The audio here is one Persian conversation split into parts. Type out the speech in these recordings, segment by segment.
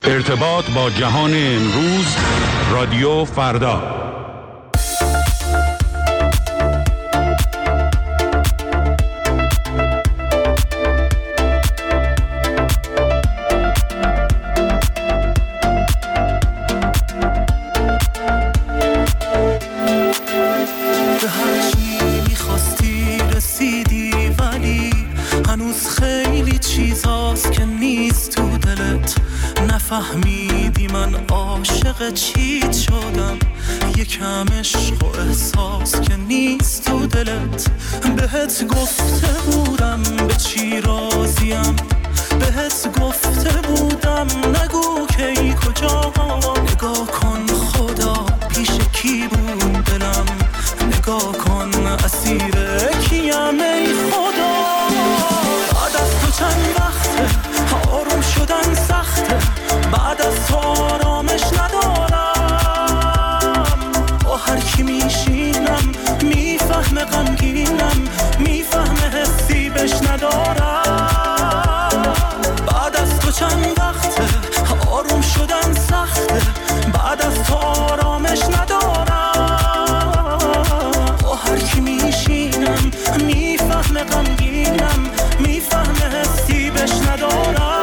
ارتباط با جهان امروز، رادیو فردا. فهمیدی من عاشق چیت شدم، یکم عشق و احساس که نیست تو دلت. بهت گفته بودم به چی راضیم، بهت گفته بودم نگو کی کجا. نگاه کن خدا پیش کی بود دلم، نگاه کن اسیر کیم ای خدا. بعد از تو چند وقته آروم شدن سخته، بعد از تو آرامش ندارم. با هر کی میشینم میفهمه غمگینم، میفهمه حسی بش ندارم. بعد از تو چند وقته آروم شدن سخته، بعد از تو آرامش ندارم. با هر کی میشینم میفهمه غمگینم، میفهمه حسی بش ندارم.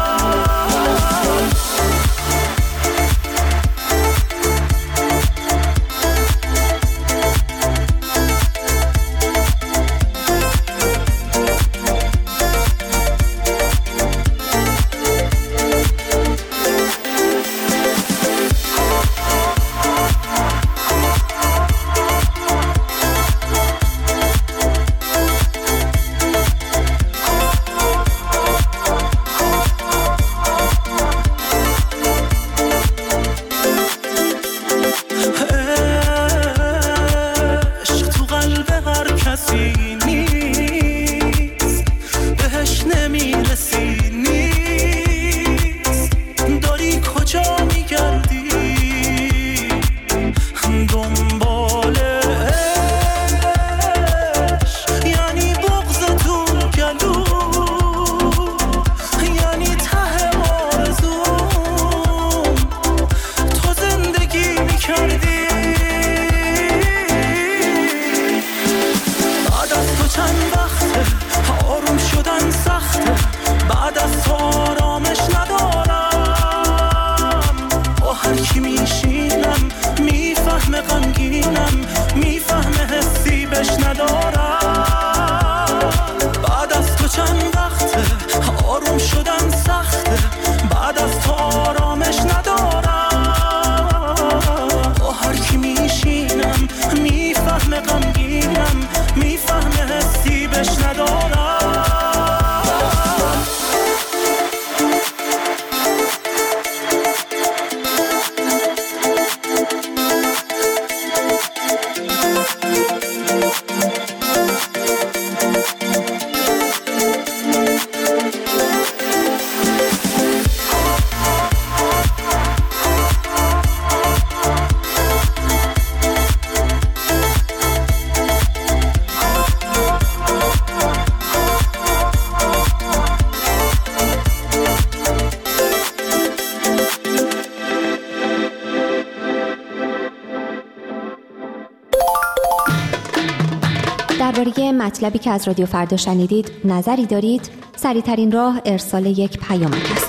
درباره مطلبی که از رادیو فردا شنیدید نظری دارید؟ سریع‌ترین راه ارسال یک پیامک است.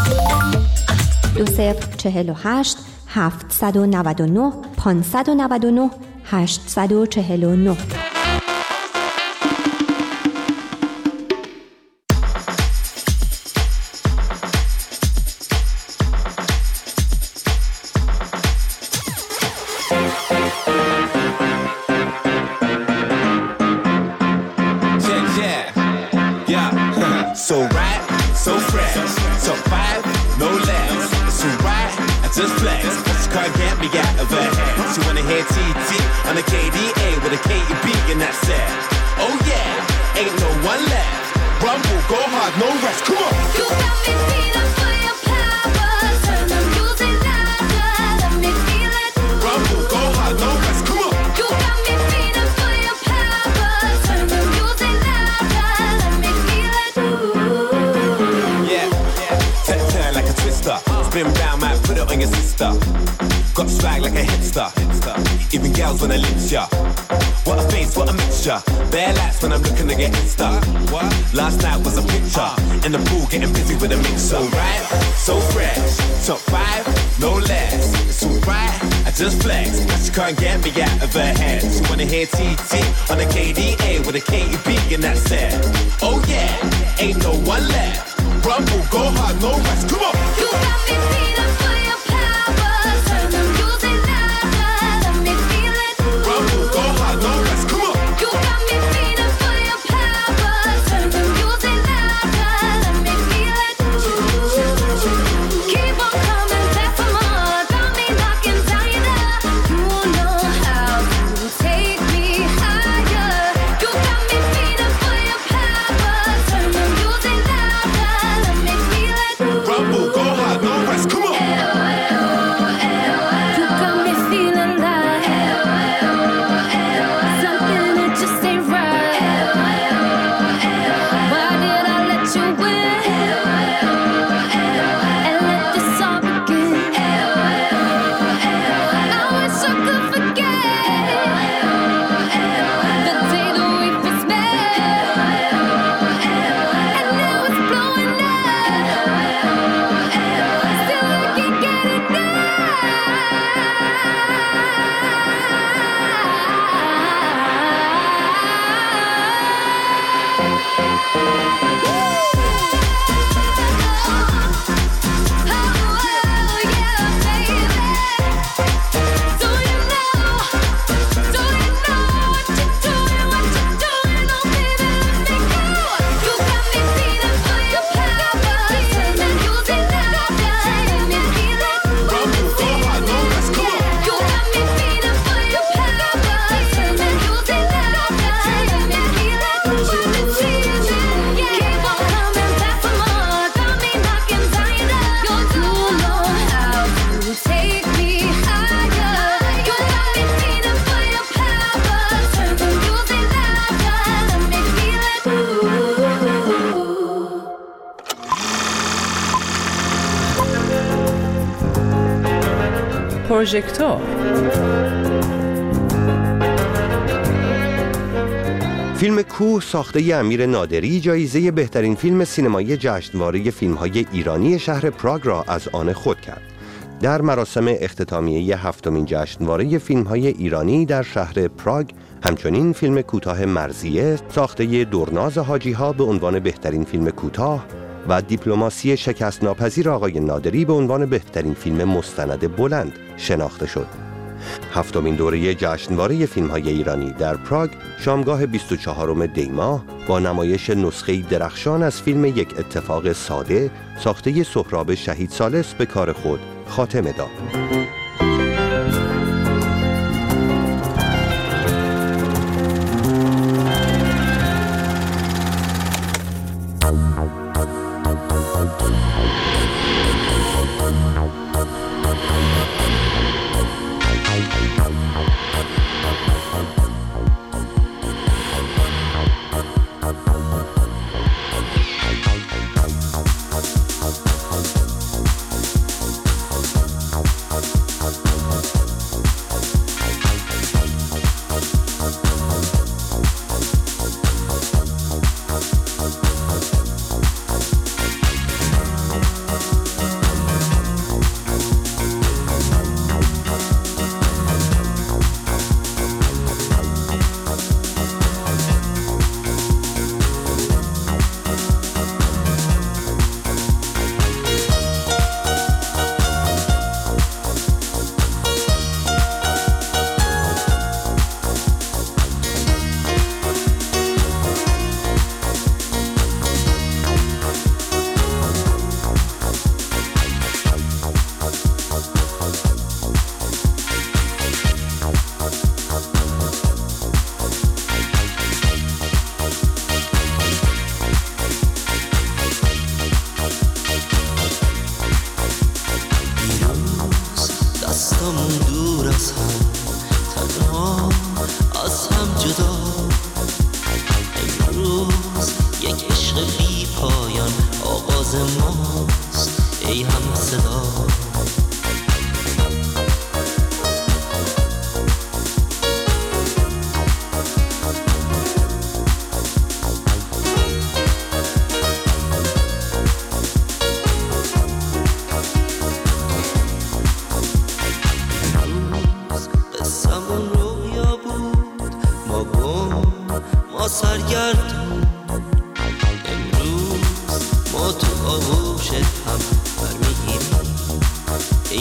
2048 799 599 849. So right, so fresh, so five, no less. So right, I just flex. This car get me out of a head. She wanna hear TT on the KDA with a KUB and that's it. Oh yeah, ain't no one left. Rumble, go hard, no rest. Come on. You got me feeling for your power. Turn the music louder, let me feel it. Rumble, go hard, no rest. Come on. You got me feeling for your power. Turn the music louder, let me feel it. Ooh. Yeah, turn like a twister. spin round, might put it on your sister. Got swag like a hipster. Even girls wanna lips ya. What a face, what a mixture. Bare lights when I'm looking to get Insta. Last night was a picture. In the pool getting busy with a mixer. So right, so fresh. Top 5, no less. It's alright, I just flex. But she can't get me out of her head. She wanna hear TT on the KDA with a KEB in that set. Oh yeah, ain't no one left. Rumble, go hard, no rest. Come on. You got me feeling for your power. Turn the music louder, let me feel it. Rumble, go hard, no rest. Come on. You got me feeling for your power. Turn the music louder, let me feel it. Keep on coming back for more. Got me knocking down your door. You know how to take me higher. You got me feeling for your power. Turn the music louder, let me feel it. Rumble, go hard, no rest. Come on. You got me feeling like something that just ain't right. Why did I let you win and let this all begin? I wish I could forget the day that we first met, and now it's blowing up. Still I can't get پروژکتور. فیلم کوه ساخته امیر نادری جایزه بهترین فیلم سینمایی جشنواره فیلم‌های ایرانی شهر پراگ را از آن خود کرد. در مراسم اختتامیه 7مین جشنواره فیلم‌های ایرانی در شهر پراگ همچنین فیلم کوتاه مرضیه ساخته دورناز حاجی‌ها به عنوان بهترین فیلم کوتاه و دیپلماسی شکست ناپذیر آقای نادری به عنوان بهترین فیلم مستند بلند شناخته شد. 7مین دوره جشنواره فیلم‌های ایرانی در پراگ شامگاه 24 دی ماه با نمایش نسخه‌ای درخشان از فیلم یک اتفاق ساده ساخته سهراب شهید ثالث به کار خود خاتمه داد. یک عشق بی پایان آغاز ماست ای هم صدا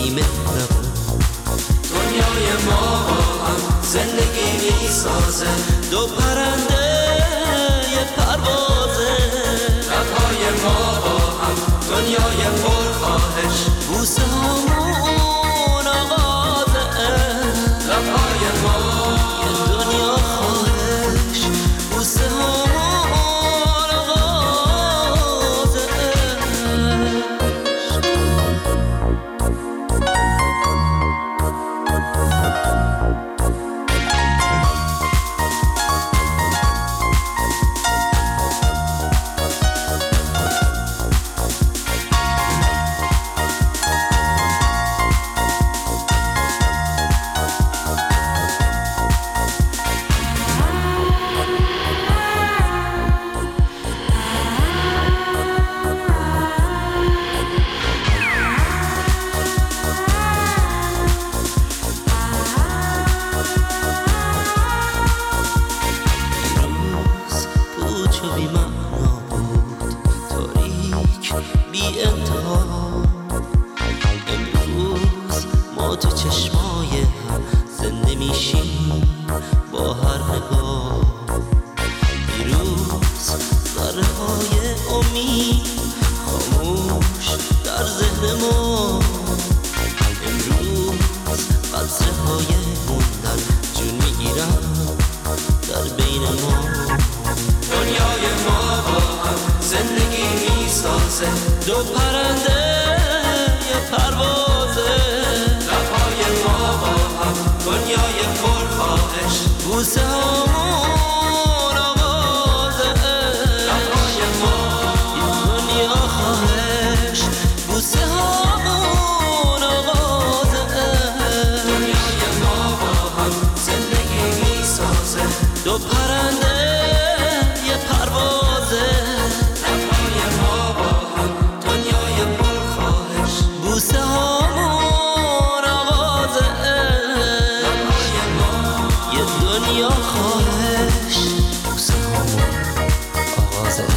بی‌مهربون. دنیای ما با هم زندگی میسازه، دو پرنده یه پروازه. لبهای ما با هم دنیای پرخواهش، بوسه همون آغازه. لبهای ما یه دنیا خواهش، بوسه همون آغازه. دو پرنده یه پروازه. لبهای ما با هم دنیای پرخواهش، بوسه همون آغازه. لبهای ما یه دنیا خواهش، بوسه همون آغازه. دنیای ما با هم زندگی میسازه، دو پرنده یه پروازه. لبهای ما با هم دنیای پرخواهش، بوسه همون آغازه. لبهای ما یه دنیا خواهش، بوسه همون آغازه.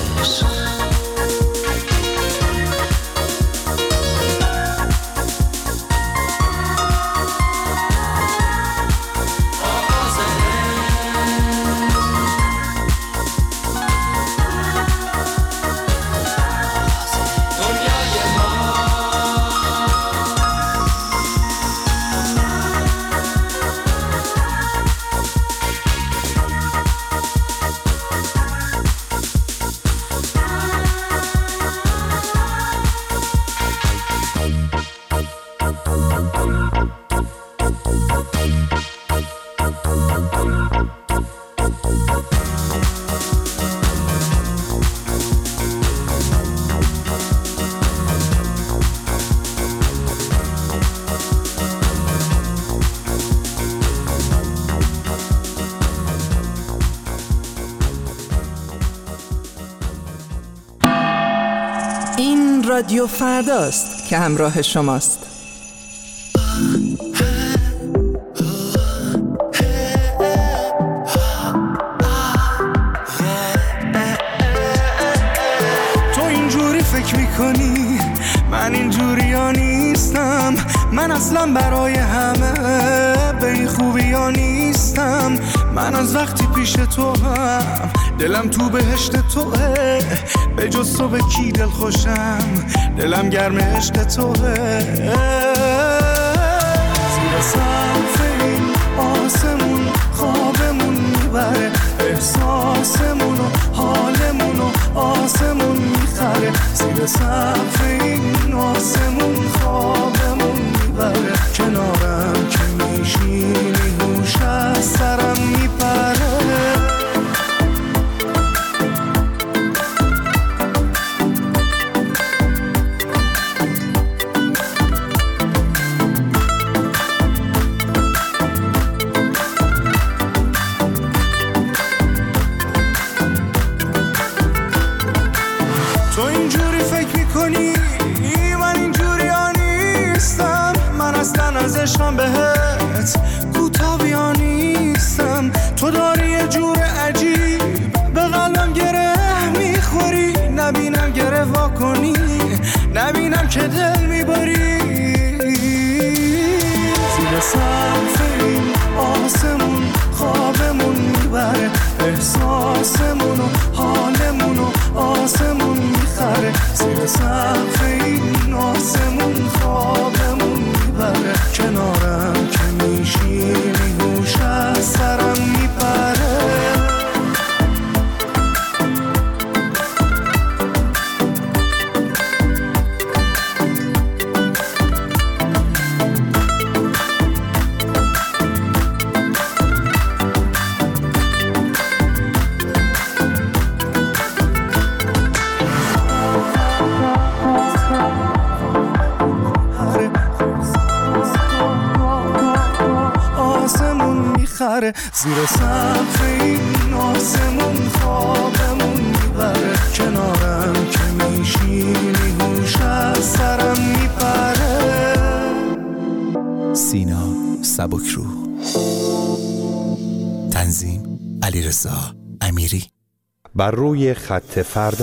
این رادیو فرداست که همراه شماست. تو اینجوری فکر میکنی من اینجوری ها نیستم، من اصلا برای همه به این خوبی ها نیستم. من از وقتی پیش تو هم دلم تو بهشت توه، به جز تو به کی دل خوشم، دلم گرم عشق توه. زیر سقف این آسمون خوابمون میبره، احساسمون و حالمون و آسمون میخره. زیر سقف این آسمون خوابمون میبره، کنارم که میشینی هوش از سرم میپره. تو اینجوری فکر میکنی من اینجوری ها نیستم، من اصلا از عشقم بهت کوتاهی ها نیستم. تو داری یه جور عجیب به قلبم گره میخوری، نبینم گره وا کنی، نبینم که دل میبری. سقف این آسمون خوابمون میبره، احساسمون و حالمون و آسمون میخره. زیر سقف این آسمون خوابمون میبره، کنارم که میشینی هوش از سرم میپره. زیر سقف این آسمون خوابمون میبره، کنارم که میشینی هوش از سرم میپره. سینا سبکروح، تنظیم علیرضا امیری. بر روی خط فردا.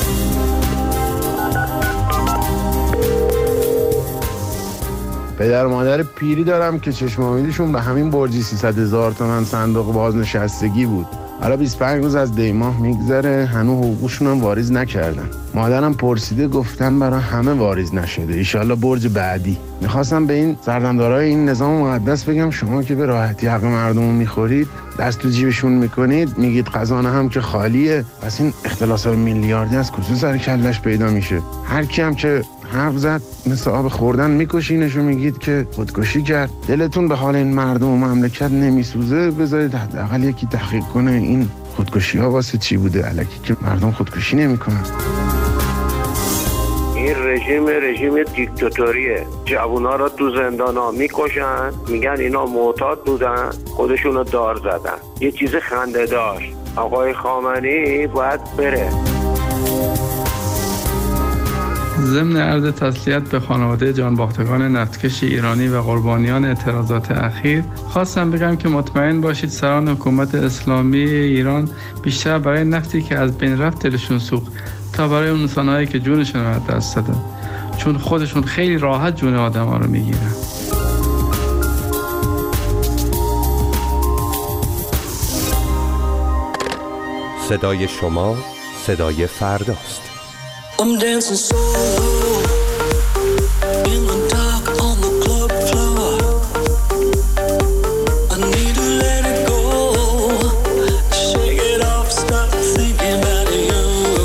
پدر و مادر پیری دارم که چشم امیدشون به همین برجی 300,000 تومان صندوق بازنشستگی بود. حالا 25 روز از دیماه میگذره، هنوز حقوقشون هم واریز نکردن. مادرم پرسیده، گفتن برای همه واریز نشده، ایشالله برج بعدی. میخواستم به این سردمدارای این نظام مقدس بگم شما که به راحتی حق مردم رو میخورید، دست تو جیبشون میکنید، میگید خزانه هم که خالیه، پس این اختلاسات میلیاردی از کجا سر کلش پیدا میشه؟ هر کی هم که حرف زد مثل آب خوردن میکشینش و میگید که خودکشی کرد. دلتون به حال این مردم و مملکت نمیسوزه؟ بذارید حداقل یکی تحقیق کنه این خودکشی ها واسه چی بوده، الکی که مردم خودکشی نمیکنن. این رژیم دیکتاتوریه. جوونا رو تو زندانا میکشن، میگن اینا معتاد بودن، خودشونو دار زدن. یه چیز خنده داشت، آقای خامنه‌ای باید بره. ضمن عرض تسلیت به خانواده جانباختگان نفتکش ایرانی و قربانیان اعتراضات اخیر، خواستم بگم که مطمئن باشید سران حکومت اسلامی ایران بیشتر برای نفتی که از بین رفت دلشون سوخت تا برای اون انسان‌هایی که جونشون رو دست دادن، چون خودشون خیلی راحت جون آدم‌ها رو میگیرن. صدای شما صدای فرداست. I'm dancing solo in the dark on the club floor. I need to let it go, shake it off, stop thinking about you.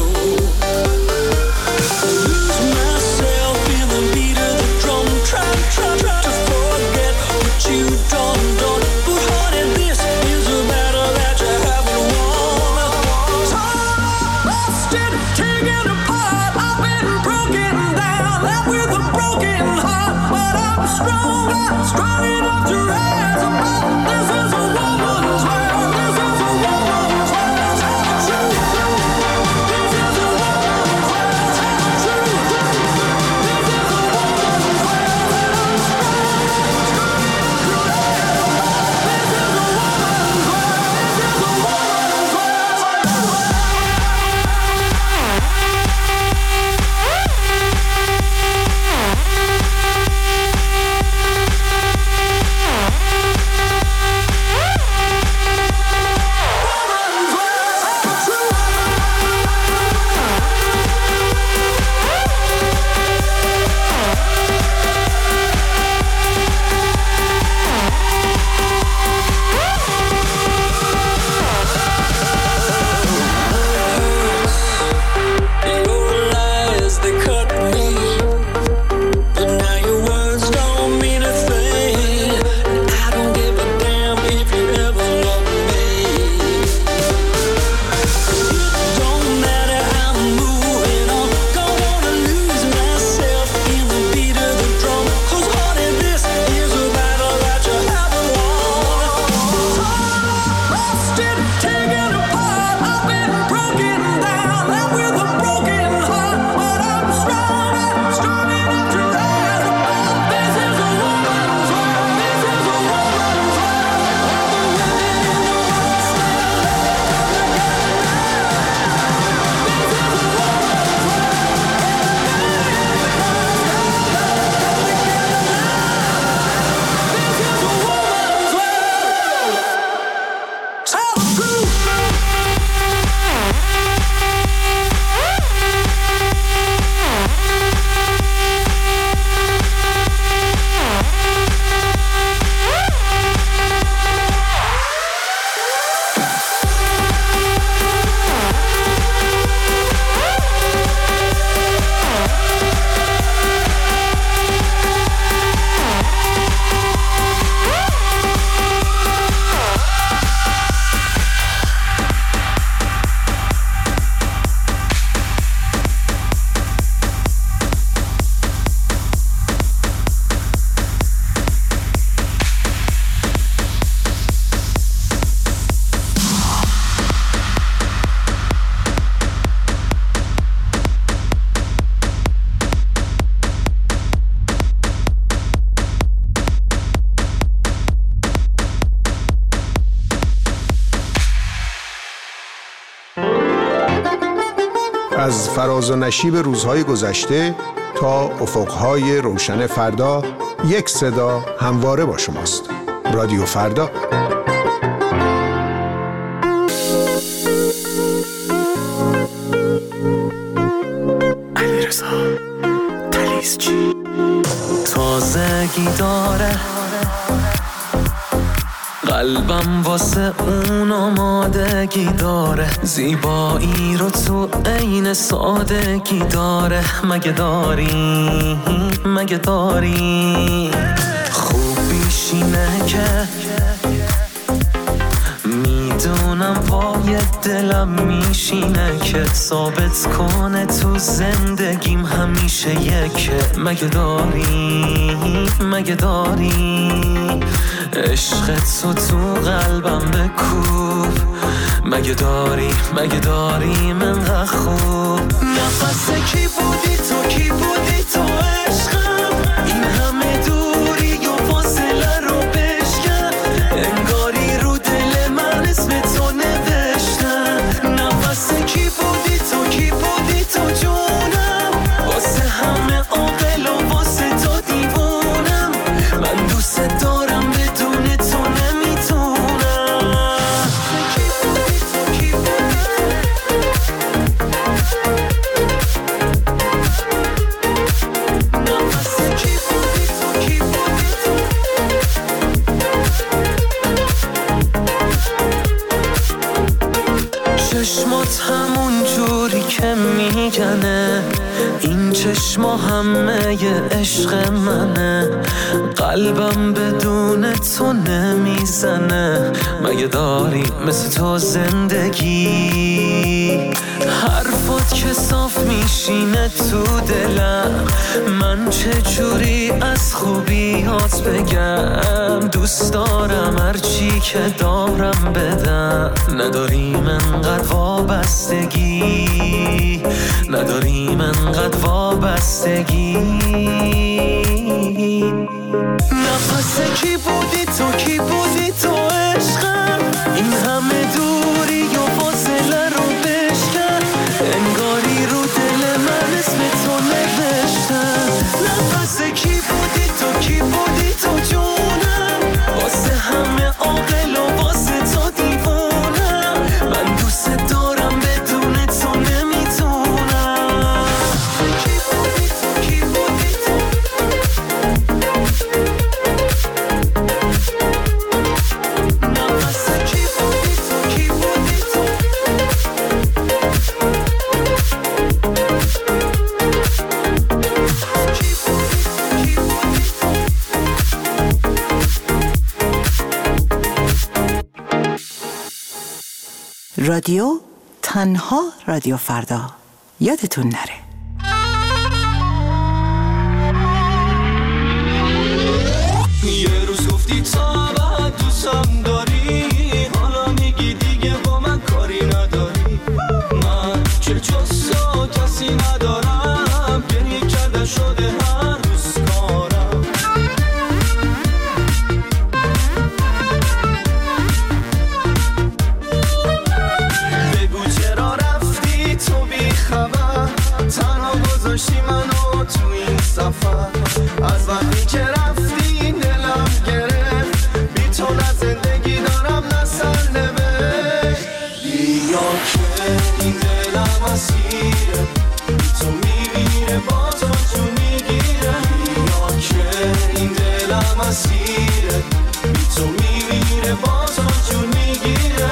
Lose myself in the beat of the drum, try to forget what you've done. But honey, this is a battle that you haven't won. So lost it, taken apart. Broken down, left with a broken heart, but I'm strong enough to rise above. This is a woman's world, this is a woman's world, tell the truth. This is a woman's world, tell the truth. This is a woman's world, and I'm strong enough to rise above. This is a woman's world, this is a woman's world. از فراز و نشیب روزهای گذشته تا افقهای روشن فردا، یک صدا همواره با شماست. رادیو فردا. علیرضا تلیسچی تازگی داره قلبم واسه اون آمادگی داره، زیبایی رو تو عین سادگی داره. مگه داری خوب بیشینه که میدونم پای دلم میشینه که ثابت کنه تو زندگیم همیشه یکه. مگه داری عشق تو قلبم بکوب. مگه داری من خوب. نفس کی بودی تو عشقم، این همه دوری و فاصله رو بشکن، انگاری رو دل من اسم تو نوشتن. نفس کی بودی تو جونم، واسه همه عاقل و واسه تو دیوونم. من دوست دارم بدون تو نمیتونم. چشمات همون جوری که میگنه، این چشما همه ی عشق منه، قلبم بدون تو نمیزنه. مگه داری مثل تو زندگی، حرفات که صاف میشینه تو دلم، من چه جوری از خوبیات بگم. دوست دارم هرچی که دارم بدم، نداریم انقدر وابستگی، نفس کی بودی تو عشقم، این همه دوری و فاصله رو بشکن، انگاری رو دل من اسم تو نوشتن. نفس کی بودی تو جونم، واسه همه عاقل و واسه تو دیوونم. من دوست دارم بدون تو نمیتونم. کی بودی تو نفس کی بودی تو رادیو تنها رادیو فردا، یادتون نره. یه روز گفتی تا بعد دوستم داری، حالا میگی دیگه با من کاری نداری. من که جز تو کسی ندارم، گریه کردن شده هر روز کارم. بگو چرا رفتی تو بی خبر، تنها گذاشتی منو تو این سفر. از وقتی که رفتی دلم گرفت، بی تو نه زندگی دارم نه سرنوشت. بیا که این دلم اسیره، بی تو میمیره با تو جون میگیره. بیا که این دلم اسیره، بی تو میمیره با تو جون میگیره.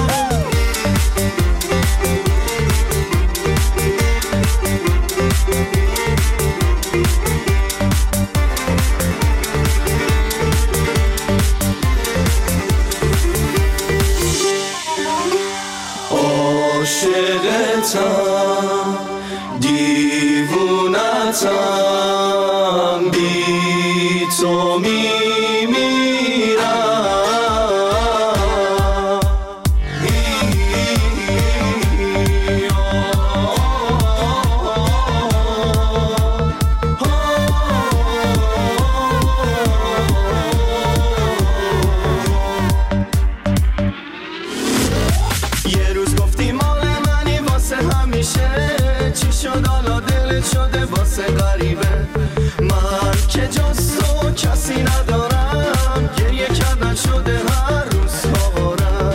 عاشقتم دیوونتم، بی تو میمیرم. یه روز گفتی مال منی واسه همیشه، که جز تو کسی ندارم، گریه کردن شده هر روز کارم.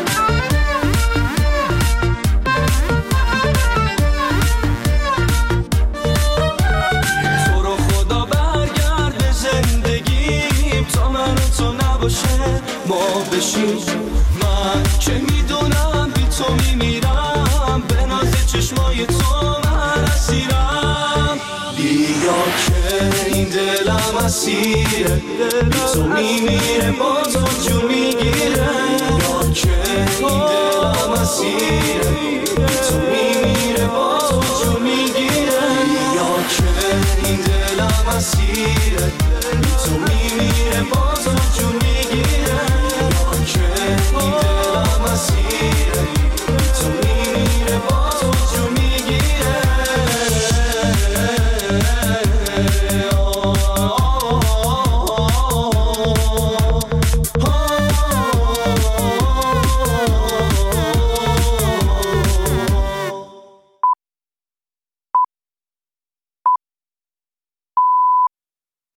تو رو خدا برگرد به زندگیم، تا من و تو نباشه ما بشیم. من که میدونم بی تو میمیرم، به ناز چشمای تو من اسیرم. بیا که این دلم اسیره، بی تو میمیره با تو جون میگیره. بیا که این دلم اسیره، بی تو میمیره با تو جون میگیره. بیا که این دلم اسیره،